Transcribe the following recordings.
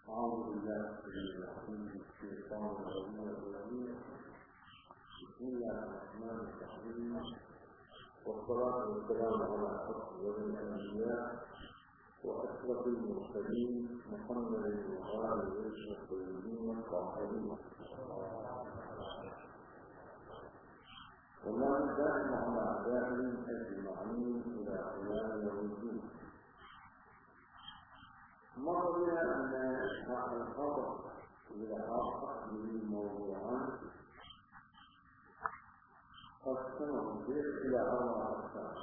أعوذ بالله من الشيطان الرجيم. بسم الله الرحمن الرحيم، والصلاة والسلام على أفضل الأنبياء وأشرف المرسلين محمد وآله الطيبين الطاهرين، وما دائم على أعدائهم أجمعين إلى قيام يوم الدين. مر بنا أن هذا الخبر إذا حقق به موضوعا قسمه إلى 4 أقسام: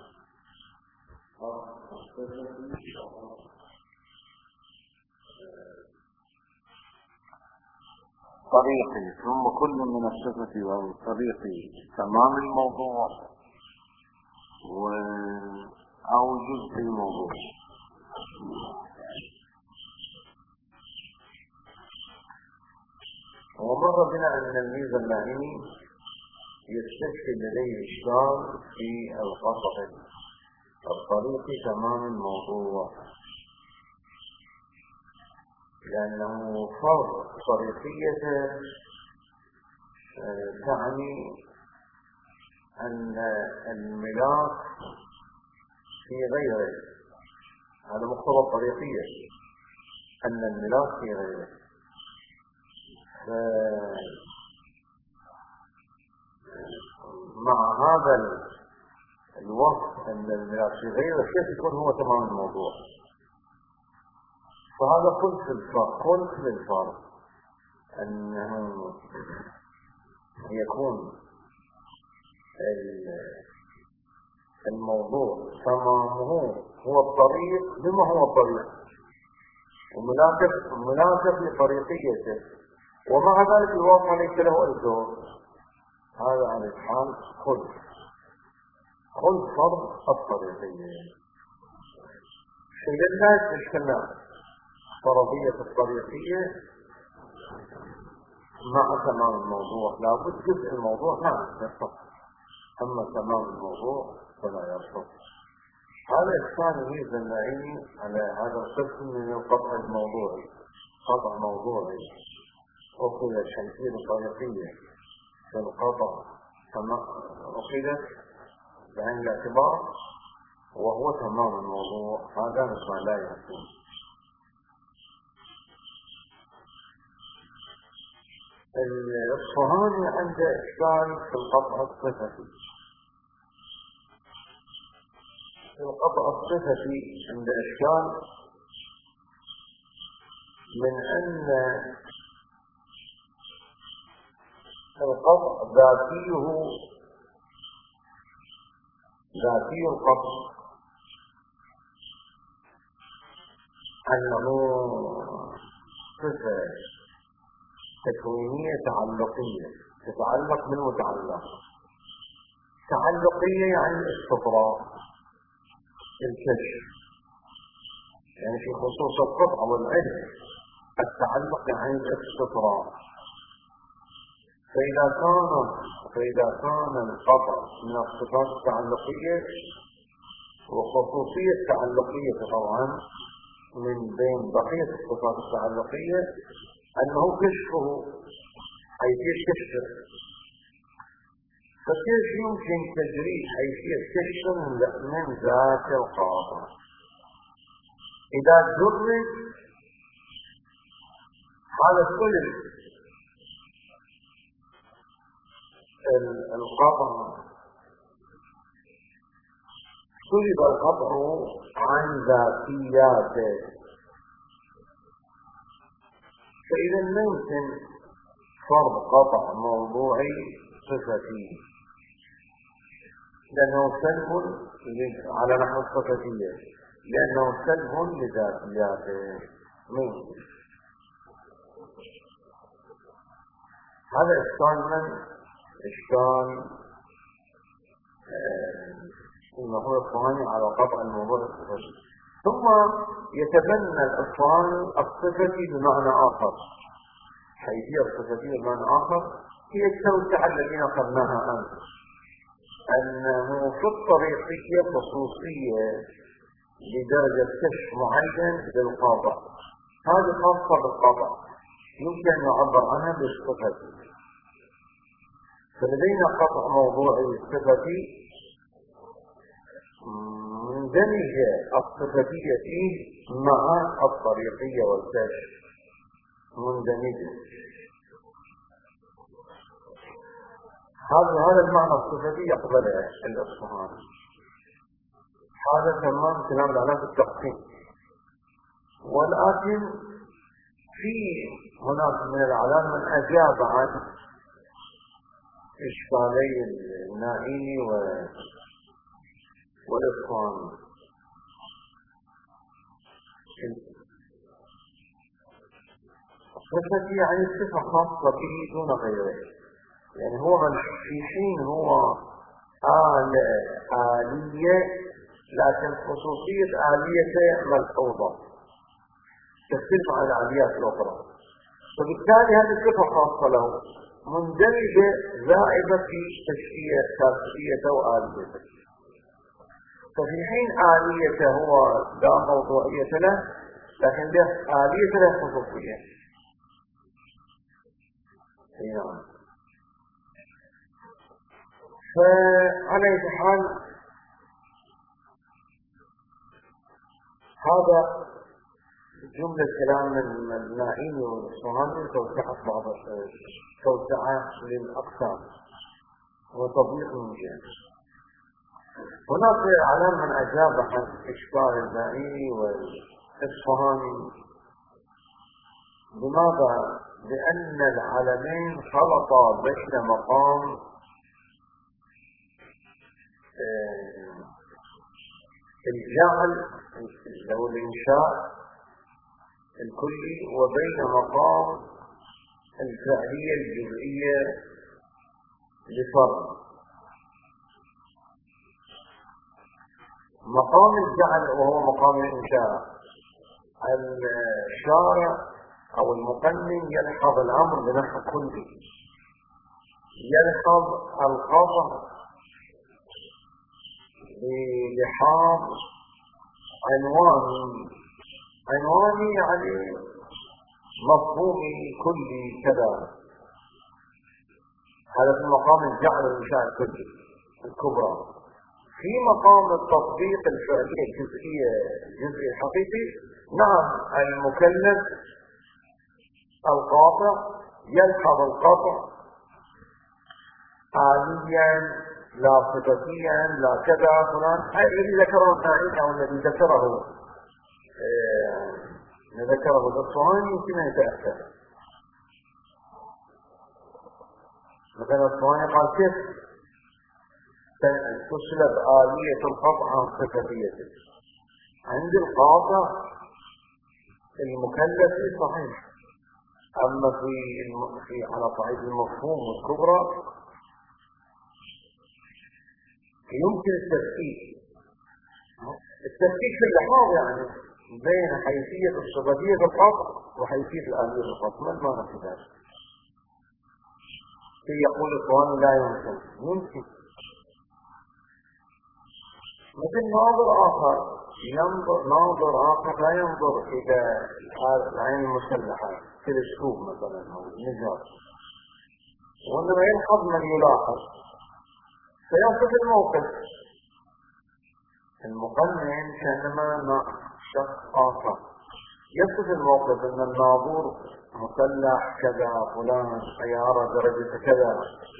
طريقي، ثم كل من الصفة والطريق تمام الموضوع أو جزء الموضوع. ومر بنا أن الميزة اللائمي يستشكل لديه إشكال في القصد الطريق تمام الموضوع، لأنه فرض طريقية تعني أن الملاك في غيره، هذا مقتضى الطريقية، أن الملاك في غيره. مع هذا الوصف أن الملاك في غيره كيف يكون هو تمام الموضوع؟ فهذا خلف للفرق أنه يكون الموضوع تمامه هو الطريق بما هو الطريق، وملاك في طريقيته، ومع ذلك الواقع ليس له أي دور. هذا على الحال خلف فرض الطريقية. إذا لا يشكلنا فرضية الطريقية مع تمام الموضوع، لابد جزء الموضوع لا يرتبط، أما تمام الموضوع فلا يرتبط. هذا إحسان ميزة اللائمي على هذا القسم من القطع الموضوعي. قطع موضوعي أخذ الحيثية الطريقية في القطع أخذت بعين الاعتبار وهو تمام الموضوع، هذا ما لا يكون. الصهاني عنده إشكال في القطع الصفتي. في القطع الصفتي عنده إشكال من أن القطع ذاتي القطع أنه صفة تكوينية تعلقية تتعلق بالمتعلق. تعلقية يعني استطراء، الكشف، يعني في خصوص القطع والعلم التعلق يعني الاستطراء. فإذا كان القطع من الصفات التعلقية، وخصوصية التعلقية طبعا من بين بقية الصفات التعلقية أنه كشفه حيثية كشفه، فكيف يمكن تجريد حيثية كشفه من ذات القاطع؟ إذا جرد هذا كل القطع سلب القطع عن ذاتياته، فإذا لا يمكن فرض قطع موضوعي صفتي، لأنه سلب على نحو الصفتية، لأنه سلب لذاتياته. هذا إشكال إنه هو الصهاني على قطع الموضوع الصفتي. ثم يتبنى الصهاني الصفتي بمعنى آخر، حيثية الصفتية بمعنى آخر هي التوسعة التي نقلناها أنت، أنه في الطريقية خصوصية لدرجة كشف معين للقاطع، هذه خاصة بالقطع، يمكن أن نعبر عنها بالصفة. فلدينا قطع موضوعي الصفتي مندمج الصفتية فيه مع الطريقية والكشف مندمجة. هذا المعنى الصفتي يقبله الإصفهاني. هذا تمام كلام العلامة التقسيم. ولكن في هناك من العلام من أجاب عن إشكالي النائي والإصفهاني. الصفتي يعني صفة خاصة به دون غيره، يعني هو في حين هو آلية، لكن خصوصية آليته ملحوظة تختلف عن الآليات الأخرى، فبالتالي هذه الصفة خاصة له مندمجة زائدة في تشكيليته وآليته. ففي حين آليته هو لا موضوعية له، لكن له آلية له خصوصية. نعم. فعلى أي حال هذا جملة كلام من النائين والإصفهاني توسعة للأقسام وتضييق من جهة. هناك علام من أجاب عن إشكال النائي والإصفهاني. لماذا؟ لأن العالمين خلطا بين مقام الجعل أو الإنشاء الكلي وبين مقام الفعلية الجزئية لفرد. مقام الجعل وهو مقام الإنشاء، الشارع أو المقنن يلحظ الأمر بنحو كلي، يلحظ القطع بلحاظ عنواني يعني مفهومي كلي كذا. هذا في مقام الجعل والإنشاء الكلي الكبرى. في مقام التطبيق الفعلية الجزئية الجزئي الحقيقي، نعم المكلف القاطع يلحظ القطع آليا لا صفتيا لا كذا فلان. هذا الذي ذكره النائي أو الذي ذكره الإصفهاني يمكن أن يتأثر. مثلا الإصفهاني قال كيف تسلب آلية القطع عن صفتيته؟ عند القاطع المكلف صحيح، أما في على صعيد المفهوم والكبرى يمكن التفكيك في اللحاظ يعني بين حيثية الصفتية في القطع وحيثية الآلية في القطع. ما المعنى في ذلك؟ يقول الإخوان لا يمكن مثل ناظر آخر لا ينظر إلى العين المسلحة تلسكوب مثلا أو نجار، وإنما يلحظ من يلاحظ فيصف الموقف. المقنن كأنما شخص آخر يصف الموقف أن الناظور مسلح كذا فلان سيارة درجة كذا،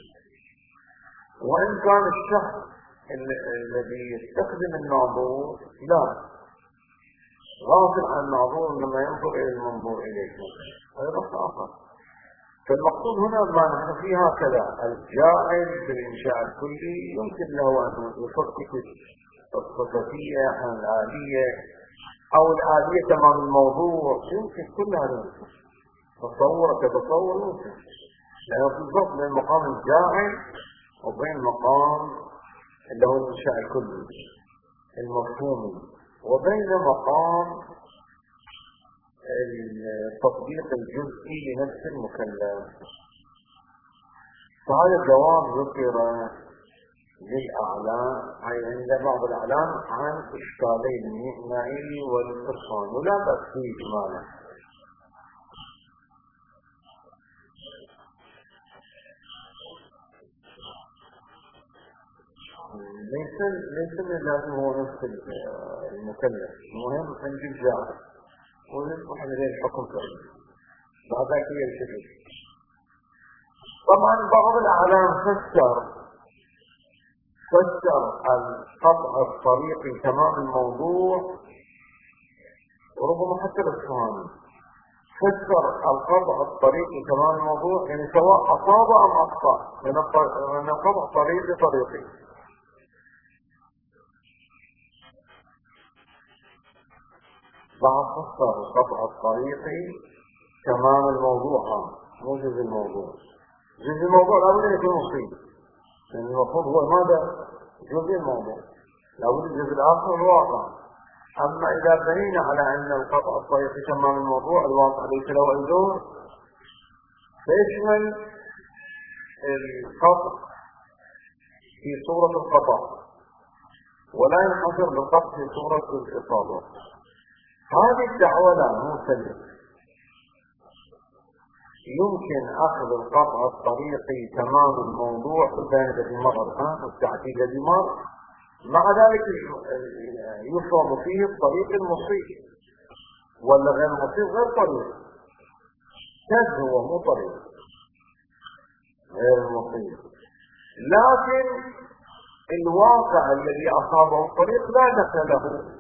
وإن كان الشخص الذي يستخدم الناظور لا غافل عن الناظور لما ينظر إلى المنظور إليه، هذا بحث آخر. فالمقصود هنا ما نحن فيه هكذا الجاعل في الإنشاء الكلي يمكن له أن يفكك الصفتية عن الآلية أو الآلية تمام الموضوع، يمكن كل هذا تصور كتصور يمكن، لأنه في الضبط بين مقام الجاعل وبين مقام اللي هو الإنشاء الكلي المفهومي وبين مقام التطبيق الجزئي لنفس المكلف. فهذا الجواب ذكر للأعلام عند بعض الأعلام عن إشكالي النائي والإصفهاني، ولا بأس فيه إجمالا. ليس من لازم هو نفس المكلف، المهم أن يجعل ويصبح لديه الحكم فعلا بعد هي الشكل. طبعا بعض الأعلام فسر القطع الطريقي تمام الموضوع، وربما حتى الإسلام فسر القطع الطريقي تمام الموضوع، يعني سواء أصاب أم أخطأ من القطع طريقي. بعض فسر القطع الطريقي تمام الموضوع، مو جزء الموضوع. جزء الموضوع لابد أن يكون مصيب، لأن المفروض هو ماذا؟ جزء الموضوع، لابد الجزء الآخر الواقع. أما إذا بنينا على أن القطع الطريقي تمام الموضوع الواقع ليس له أي دور، فيشمل القطع في صورة القطع ولا ينحصر بالقطع في صورة الإصابة. هذه الدعوة لا مو سليمة. يمكن أخذ القطع الطريقي تمام الموضوع البيان الذي مر الآن والتعديل الذي مر، مع ذلك يفرض فيه الطريق المصيب، ولا غير المصيب غير طريق، كذب هو مو طريق غير المصيب، لكن الواقع الذي أصابه الطريق لا دخل له.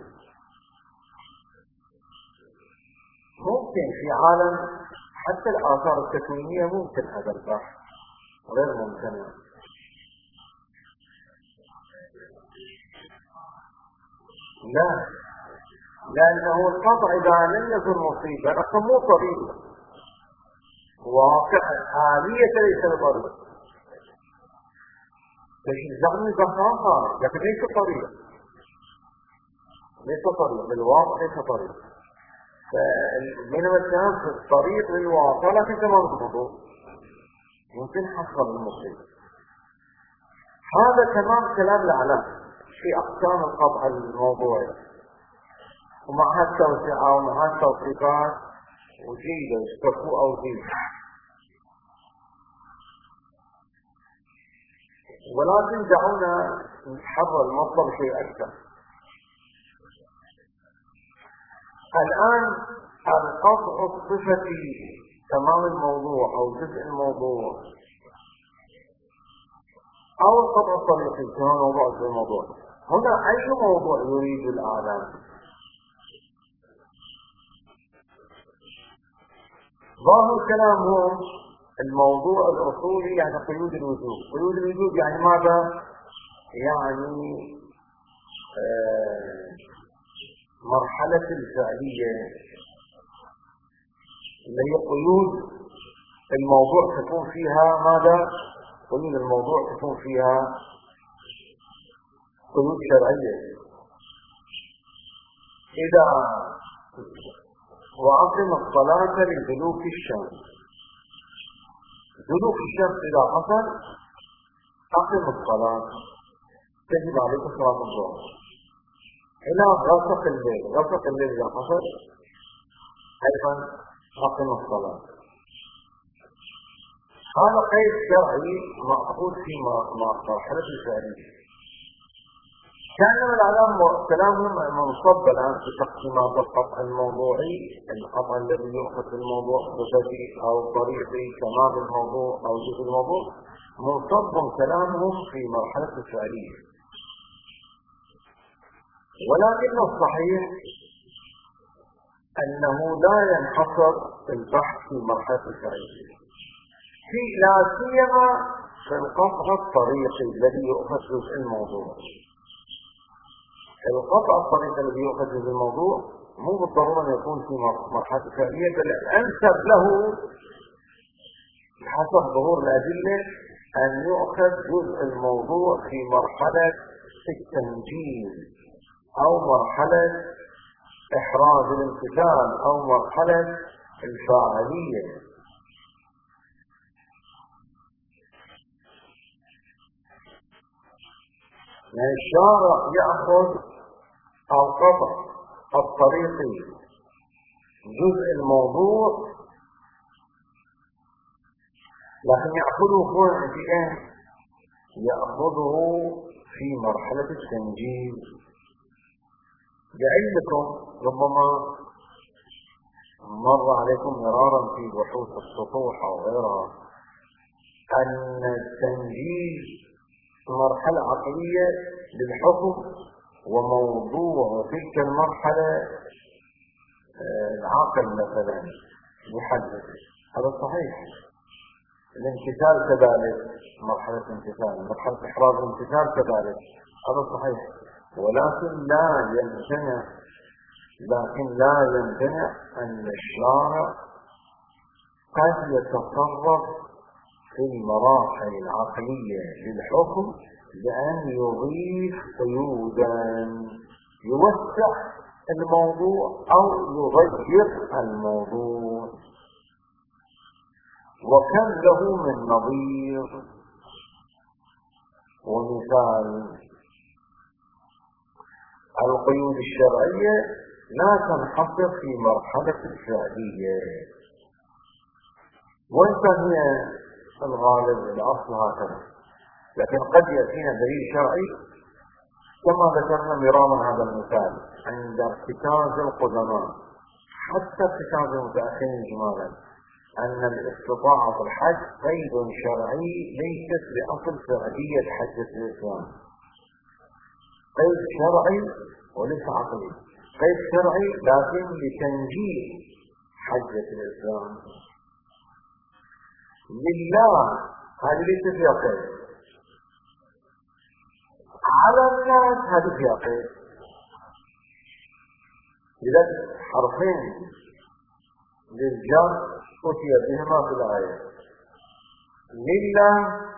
ممكن في عالم حتى الآثار التكوينية ممكن هذا البحث، غير ممكن. لا، لأنه القطع إذا لم يكن مصيبا فمو طريق، واقع آلية ليس بطريق. تجزعني بخاصة لكن ليس طريق، بالواقع ليس طريق. فبينما الكلام في الطريق للواقع لكن تمام الموضوع يمكن حصل المصيب. هذا تمام كلام الأعلام في أقسام القطع الموضوعي، ومعها التوسعة ومعها التوثيقات وجيدة يستفوا أو جيدة. ولكن دعونا نحرر المطلب شيء أكثر. الآن القطع الصفتي تمام الموضوع أو جزء الموضوع أو القطع الطريقي تمام الموضوع جزء الموضوع، هنا أي موضوع يريد الأعلام؟ ظاهر كلامهم الموضوع الأصولي يعني قيود الوجوب. قيود الوجوب يعني ماذا؟ يعني مرحلة الفعلية اللي هي قيود الموضوع تكون فيها ماذا؟ قيود الموضوع تكون فيها قيود شرعية. إذا وأقم الصلاة لدلوك الشمس، دلوك الشمس إذا حصل أقم الصلاة، تجب عليك صلاة الظهر. إلى غسق الليل إذا حصل أيضا أقم الصلاة. هذا قيد شرعي مأخوذ في مرحلة الفعلية. كان العلام كلامهم منصب الآن في تقسيمات القطع الموضوعي، القطع الذي يؤخذ في الموضوع صفتي أو طريقي تمام الموضوع أو جزء الموضوع، منصب كلامهم في مرحلة الفعلية. ولكن الصحيح أنه لا ينحصر البحث في مرحلة الفعلية، في لا سيما في القطع الطريقي الذي يؤخذ جزء الموضوع. القطع الطريقي الذي يؤخذ جزء الموضوع مو بالضرورة أن يكون في مرحلة الفعلية، بل الأنسب له حسب ظهور الأدلة أن يؤخذ جزء الموضوع في مرحلة التنجيل أو مرحلة إحراز الامتثال أو مرحلة الفاعلية. يعني الشارع يأخذ القطع الطريقي جزء الموضوع، لكن يأخذه في ايه؟ يأخذه في مرحلة التنجيز. لعلمكم ربما مر عليكم مرارا في بحوث السطوح أو غيرها أن التنجيز مرحلة عقلية للحكم، وموضوع تلك المرحلة العقل مثلا يحدد. هذا صحيح. الامتثال كذلك، مرحلة الامتثال، مرحلة إحراز الامتثال كذلك، هذا صحيح. ولكن لا يمتنع أن الشارع قد يتصرف في المراحل العقلية للحكم بأن يضيف قيودا يوسع الموضوع أو يغير الموضوع. وكم له من نظير ومثال. القيود الشرعية لا تنحصر في مرحلة الفعلية، وإن هي الغالب الأصل هكذا، لكن قد يأتينا دليل شرعي كما ذكرنا مرارا هذا المثال عند ارتكاز القدماء حتى ارتكاز المتأخرين إجمالا أن الاستطاعة في الحج قيد شرعي ليست بأصل فعلية حجة الإسلام. قيد شرعي وليس عقلي، قيد شرعي لكن لتنجيز حجة الإسلام. لله هذه ليست فيها قيد، على الناس هذه فيها قيد. إذا حرفين للجر أتي بهما في الآية، لله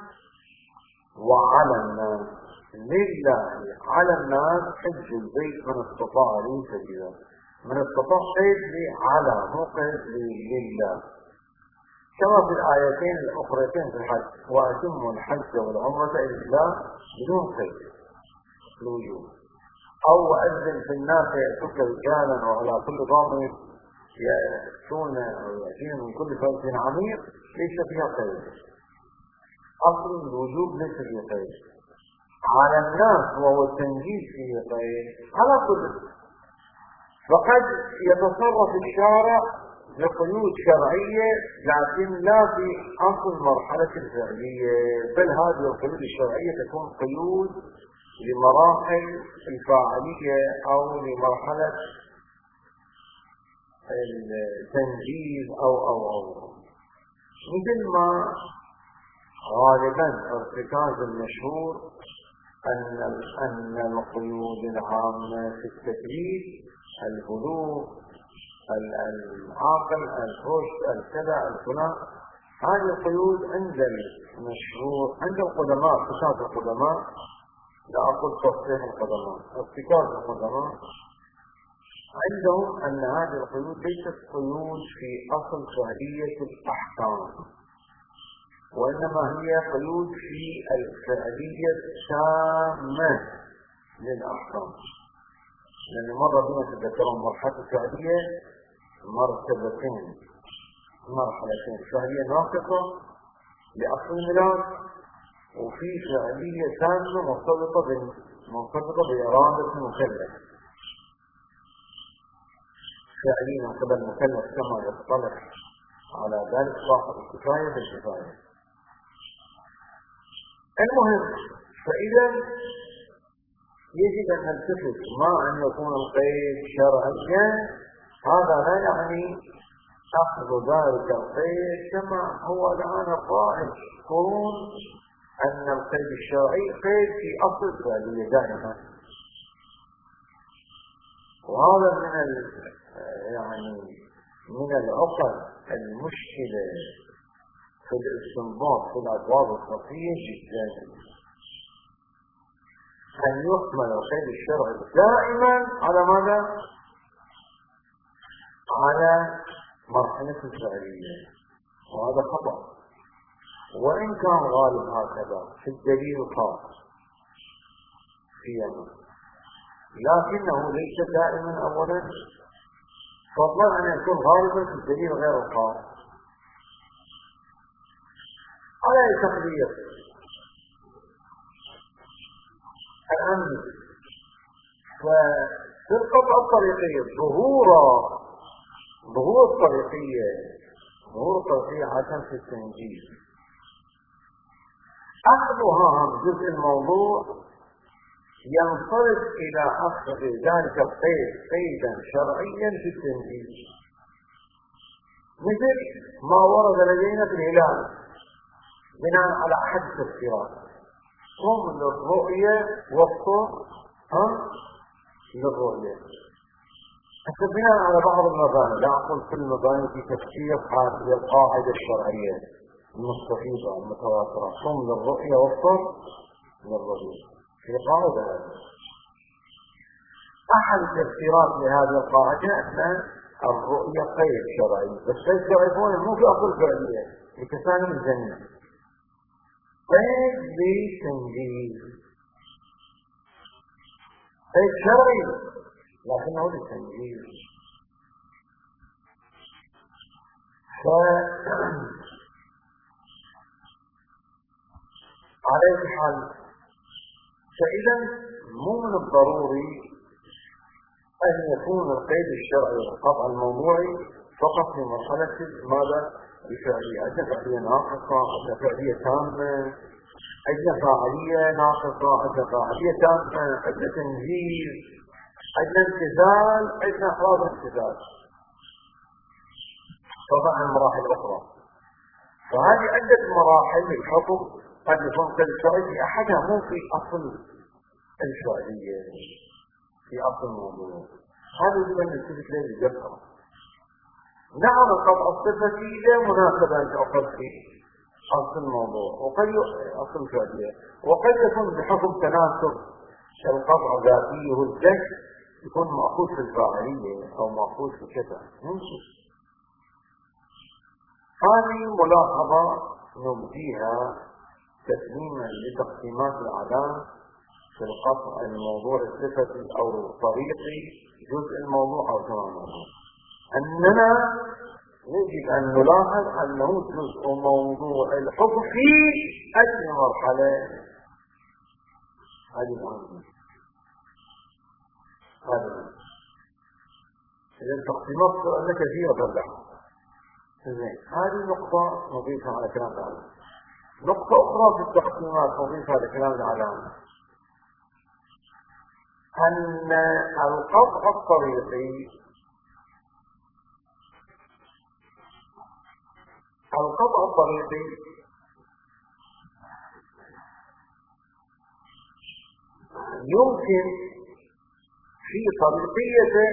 وعلى الناس. لله على الناس حج البيت من استطاع لي سبيلا. من استطاع قيد لي على، مو قيد لله، كما في الآيتين الأخرتين في الحج: وأتموا الحج والعمرة لله بدون قيد الوجوب. أو وأذن في الناس يأتوك رجالا وعلى كل ضامن يأتون أو يأتين من كل فوج عميق، ليس فيها قيد. أصل الوجوب ليس فيه قيد. على الناس وهو التنجيز فيه قيد. على كل، فقد يتصرف الشارع بقيود شرعية لكن لا في أصل مرحلة الفعلية، بل هذه القيود الشرعية تكون قيود لمراحل الفاعلية أو لمرحلة التنجيز أو مثل ما غالبا ارتكاز المشهور أن القيود العامة في التكليف البلوغ، العاقل، الرشد، الكذا، الفلان، هذه القيود عند المشهور عند القدماء، ارتكاز القدماء، لا أقول تصحيح القدماء، ارتكاز القدماء عندهم أن هذه القيود ليست قيود في أصل فعلية الأحكام، وإنما هي قيود في الفعلية التامة للأحكام. لأن مرة بنا تذكرون مرحلة الفعلية مرتبتين، مرحلتين: فعلية ناقصة لأصل الميلاد، وفي فعلية تامة مرتبطة بإرادة المكلف. فعلية من قبل المكلف كما يصطلح على ذلك صاحب الكفاية بالكفاية. المهم، فإذا يجب أن نلتفت ما أن يكون القيد شرعيا، هذا لا يعني أخذ ذلك القيد كما هو الآن الظاهر يقولون أن القيد الشرعي قيد في أصل الفعلية دائما. وهذا من العقد المشكلة في الاستنباط في الأبواب الفقهية جدا، أن يحمل القيد الشرعي دائما على ماذا؟ على مرحلة الفعلية، وهذا خطأ. وإن كان غالب هكذا في الدليل الخاص في يمن، لكنه ليس دائما أولا، فضلا أن يكون غالبا في الدليل غير الخاص. على أي تقدير؟ الآن ففي القطعة الطريقية ظهور الطريقية عشان في التنجيز أخذها جزء الموضوع ينصرف إلى أخذ ذلك القيد قيدا شرعيا في التنجيز، مثل ما ورد لدينا في الهلال بناء على أحد التفسيرات، هم للرؤية والصوم للرؤية. حتى بناء على بعض المباني، لا أقول كل المباني في تفسير هذه القاعدة الشرعية المستفيضة المتواترة، صوم للرؤية والصوم للرؤية، في قاعدة أحد التفسيرات لهذه القاعدة أن الرؤية قيد شرعي، بس قيد شرعي مو في أصل فعلية لكسان الجنة، قيد لتنجيز، قيد شرعي لكنه للتنجيز. على أي حال، فإذا مو من الضروري أن يكون القيد الشرعي والقطع الموضوعي فقط في مرحلة ماذا؟ الفعلية، عندنا فعلية ناقصة، عندنا فعلية تامة، عندنا فاعلية ناقصة، عندنا فاعلية تامة، عندنا تنجيز، عندنا امتثال، عندنا إخراج امتثال، طبعا المراحل الأخرى. فهذه عدة مراحل الحكم قد يكون قيد شرعي في أحدها، مو في أصل الفعلية، في أصل الموضوع. هذا يجب أن نثبت له بجرة. نعم القطع الصفتي لا مناسبة أن تأخذ في أصل الموضوع وقد أصل الفعلية، وقد يكون بحكم تناسب القطع ذاتيه الجهل يكون مأخوذ في الفاعلية أو مأخوذ في كذا. هذه ملاحظة نبديها تسليما لتقسيمات الأعلام في القطع الموضوع الصفتي أو الطريقي، جزء الموضوع أو تمام الموضوع، أننا يجب أن نلاحظ أنه جزء موضوع الحكم في أي مرحلة. هذه مهمة. إذا التقسيمات أنها كثيرة تبدأ. هذه نقطة نضيفها على كلام العلامة. نقطة أخرى في التقسيمات نضيفها على كلام العلامة، أن القطع الطريقي يمكن في طريقيته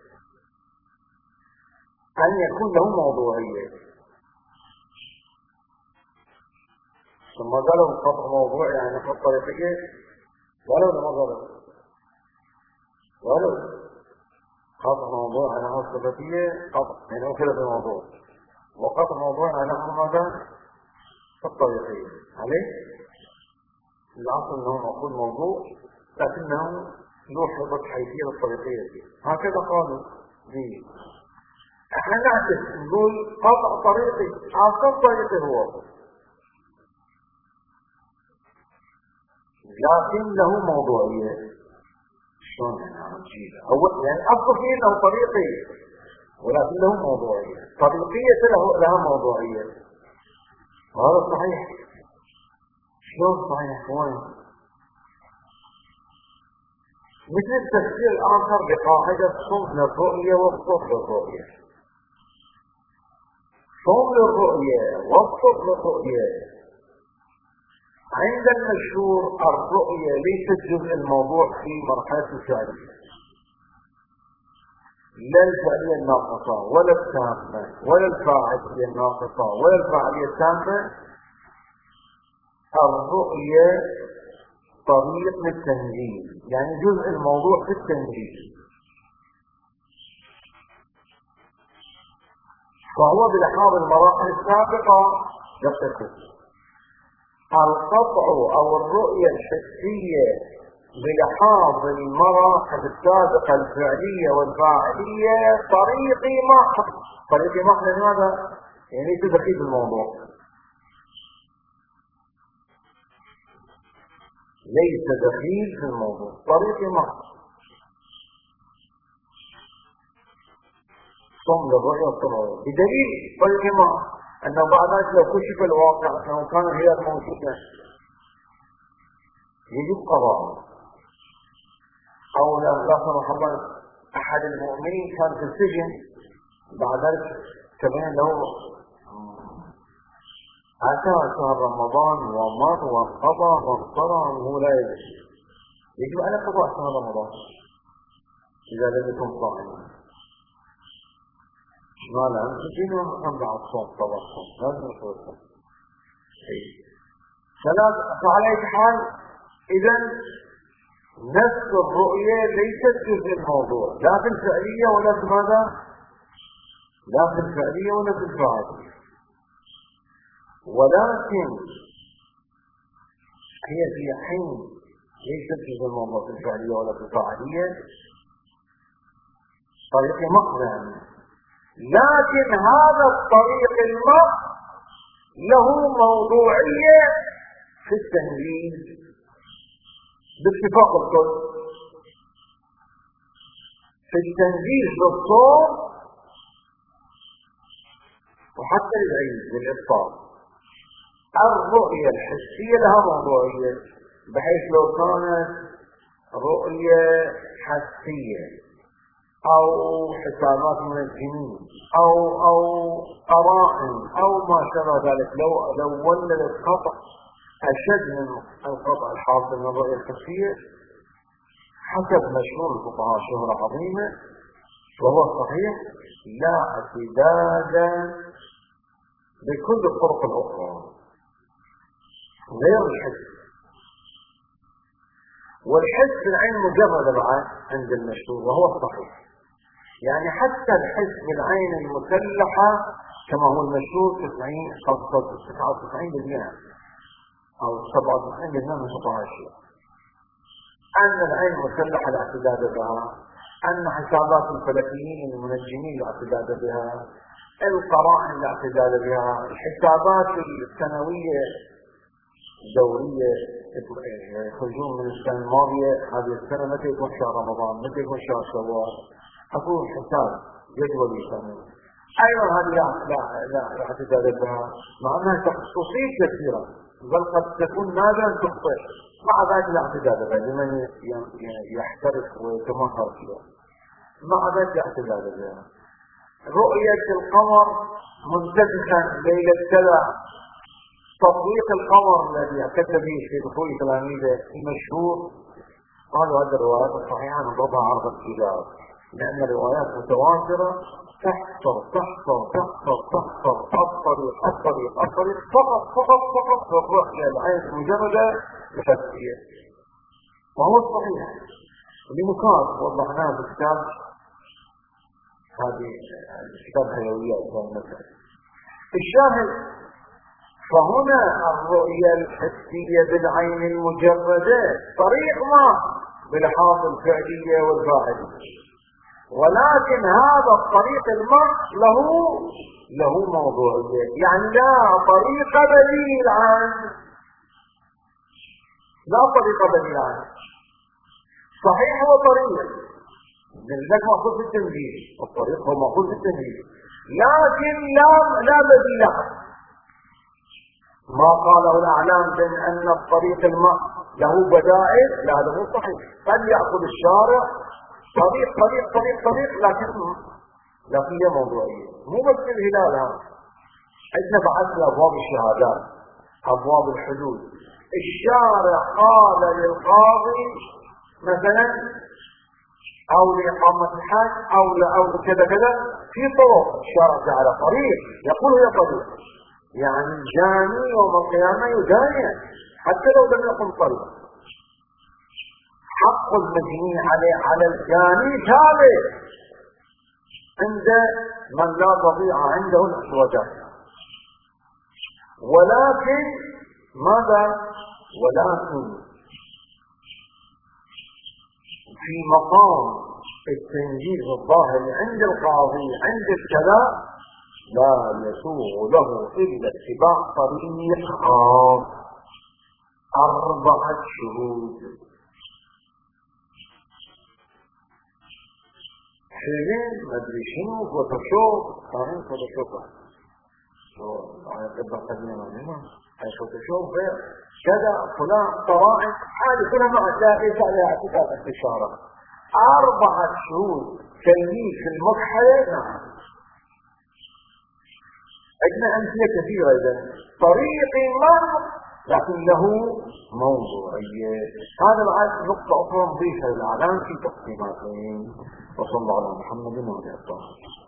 أن يكون له موضوعية، ثم قالوا القطع موضوعي يعني في الطريقية ولو قطع موضوع على نفس الصفتية، قطع يعني أخذ الموضوع، وقطع موضوع على ماذا؟ الطريقية عليه العصر أنه نقول موضوع لكنه يوحظ حيثية الطريقية دي. هكذا قالوا دي. احنا نعكس نقول قطع طريقي، أصل طريقي هو لكن له موضوعية. شلون يعني عجيبة؟ يعني أصل فيه أنه طريقي ولكن له موضوعية، طريقية لها موضوعية، وهذا صحيح. شلون صحيح؟ وين؟ مثل التفسير الآخر بقاعدة صوم للرؤية والصوم للرؤية، صوم للرؤية والصوم للرؤية. عند المشهور الرؤية ليست جزء الموضوع في مرحلة الفعلية، لا الفعلية الناقصة ولا التامة ولا الفاعلية الناقصة ولا الفاعلية التامة. الرؤية طريق للتنجيز، يعني جزء الموضوع في التنجيز، فهو بلحاظ المراحل السابقة يقتصر. القطع أو الرؤية الحسية بلحاظ المراحل السابقة الفعلية والفاعلية طريقي محض. طريقي محض لماذا؟ يعني تدخل الموضوع، ليس دخيل في الموضوع، طريقي محض صم للرؤية والطريقة، بدليل طريقي محض أنه بعد ذلك لو كشف الواقع أنه كان هي الموجودة يجب قضاء، أو لا سمح الله أحد المؤمنين كان في السجن بعد ذلك تبين له أتى شهر رمضان ومر وانقضى وانصرى وهو لا يجب على قضاء شهر رمضان إذا لم يكن صائما. ما لا يمكن أن بعد الصوم طبعا لازم يكون الصوم. فعلى أي حال إذا نفس الرؤية ليست جزء الموضوع، لا في الفعلية ولا في ماذا؟ لا في الفعلية ولا في الفاعلية، ولكن هي في حين ليست جزء الموضوع في الفعلية ولا في الفاعلية طريق مقنع، لكن هذا الطريق المقنع له موضوعية في التنجيز باتفاق الكل، في التنجيز للصوت وحتى للعيد للإفطار. الرؤية الحسية لها موضوعية، بحيث لو كانت رؤية حسية أو حسابات منجمين أو قرائن أو ما شابه ذلك، لو ولدت خطأ أشد من الخطأ الحاصل من الرؤية الحسية حسب مشهور الفقهاء شهرة عظيمة وهو صحيح لا اعتداد بكل الطرق الأخرى غير الحس. والحس بالعين مجرد بعد عند المشهور وهو الصحيح، يعني حتى الحس بالعين المسلحة كما هو المشهور 99% أو 97% من فقهاء الشيعة أن العين مسلحة الاعتداد بها، أن حسابات الفلكيين المنجمين الاعتداد بها، القرائن الاعتداد بها، الحسابات السنوية دورية يخرجون من السنة الماضية هذه السنة متى يكون شهر رمضان، متى يكون شهر شوال، أقول حساب جدول يسمونه أيضا هذه لا اعتداد بها، مع أنها تخصصية كثيرة بل قد تكون نادرا تخطئ، مع ذلك الاعتداد بها لمن يحترف ويتمهر فيها، مع ذلك الاعتداد بها. رؤية القمر منتفخا ليلة كذا، تطبيق القمر الذي اعتد به في دخول تلاميذه المشهور، قالوا هذه الروايات الصحيحة نضربها عرض التجارة، لأن الروايات متواترة تحصر الطريق فقط في الرؤية العين المجردة الحسية، وهو الصحيح لمكان وضعناه في كتاب هذه كتاب حيويات والمثل. الشاهد فهنا الرؤية الحسية بالعين المجردة طريق ما بلحاظ الفعلية والفاعلية، ولكن هذا الطريق المرء له موضوعية، يعني لا طريق بديل عنه، لا طريق بديل عنه. صحيح هو طريق لذلك مأخوذ في التنجيل، الطريق هو مأخوذ في التنجيل، لكن لا بديل عنه. ما قاله الأعلام بأن أن الطريق المرء له بدائل، لا هذا مو صحيح. قد يأخذ الشارع طريق لكن هي موضوعية، مو بس الهلال هذا. عندنا بعد أبواب الشهادات، أبواب الحدود، الشارع قال للقاضي مثلا أو لإقامة الحج أو كذا في طرق، الشارع جعل طريق يقول هي طريق، يعني الجاني يوم القيامة يداني حتى لو لم يكن طريق. حق المجني على الجاني ثابت عند من لا تضيع عنده الأسودات، ولكن ماذا؟ ولكن في مقام التنجيز الظاهر عند القاضي عند الكلام لا يسوغ له إلا اتباع طريق خاص، 4 شهود. حينين ما ادري شنو فوتوشوب، كان فوتوشوب على تبقى قديمة هنا هاي فوتوشوب غير كذا فلان طرائق هذه كلها ما ليس عليها اعتقاد استشارة. 4 شهود تلميذ في المرحلة. نعم عندنا أمثلة كثيرة. إذا طريق مر لكن له موضوعية. هذا بعد نقطة أخرى نضيفها للإعلام في تقسيماتهم. وصلى الله على محمد وعلى آله.